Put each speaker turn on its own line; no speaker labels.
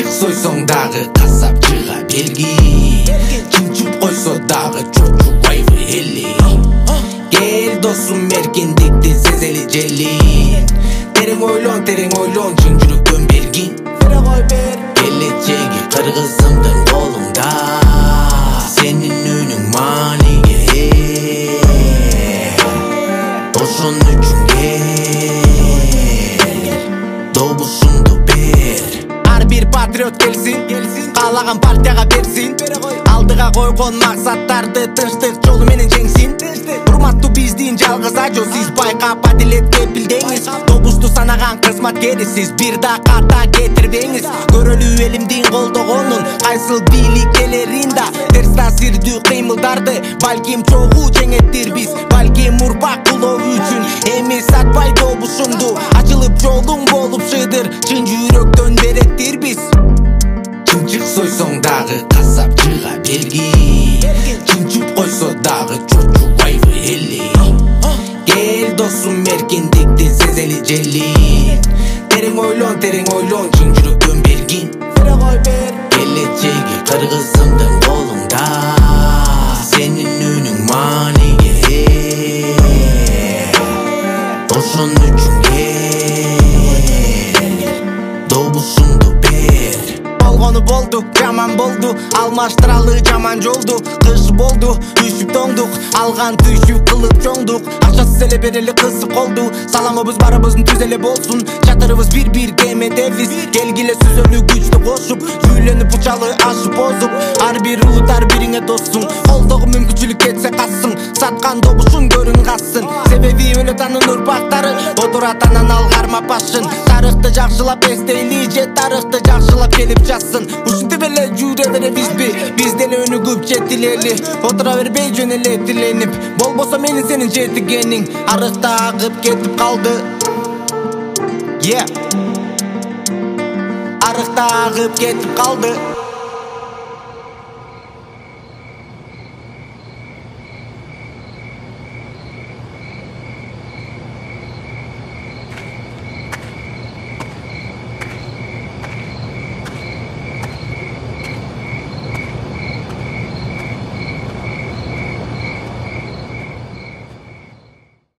Чынчык сойсоң дагы касапчыга бергин, чынчып койсо дагы чочубайбы эли. Кел досум эркиндикти сезели желин, терең ойлон чын жүрөктөн бергин. Келечеги кыргызымдын колуңда, сенин үнүң мааниге ээ. Ошон үчүн кел, добушуңду бер.
Ар бир патриот келсин, каалаган партияга берсин, алдыга койгон максаттарды тынчтык жолу менен жеңсин. Урматтуу биздин жалгыз ажо, сиз байкап адилетке билдеңиз. Добусту санаган кызматкерисиз, бир да ката кетирбеңиз. Көрөлү элимдин колдогонун кайсыл бийликелерин да терс таасирдүү кыймылдарды балким чогуу жеңеттир биз. Балким урпак кулоо үчүн эми сатпай добушумду, ачылып жолуң болуп шыдыр, чын жүрөктөн береттир биз.
Чынчык сойсоң дагы касапчыга бергин, чынчып койсо дагы чочубайбы эли. Кел досум эркиндикти сезели желин, терең ойлон чын жүрөктөн бергин. Келечеги кыргызымдын колуңда, сенин үнүң мааниге ээ. Ошон үчүн кел, добушуңду бер.
Болгону болду, жаман болду, алмаштыралы жаман жолду. Кыш болду, үшүп тоңдук, алган түйшүп кылып чоңдук. Акчасыз эле берели кысып колду, саламыбыз барыбыздын түз эле болсун. Чатырыбыз бир кемедебиз, келгиле сүзөлү күчтү кошуп, жүүлөнүп учалы ашып озуп. Ар бир улут ар бириңе доссуң, колдогу мүмкүнчүлүк кетсе кассың. Саткан добушуң көрүн кассын, себеби өлөт анын урпактары, отурат анан ал кармап башын. Тарыхты жакшылап эстейли же тарыхты жакшылап келип жазсын. Ушинтип эле жүрө беребизби, биз деле өнүгүп жетилели. Отура бербей жөн эле тиленип, болбосо менин сенин жетигениң арыкта агып кетип калды. Арыкта агып кетип калды.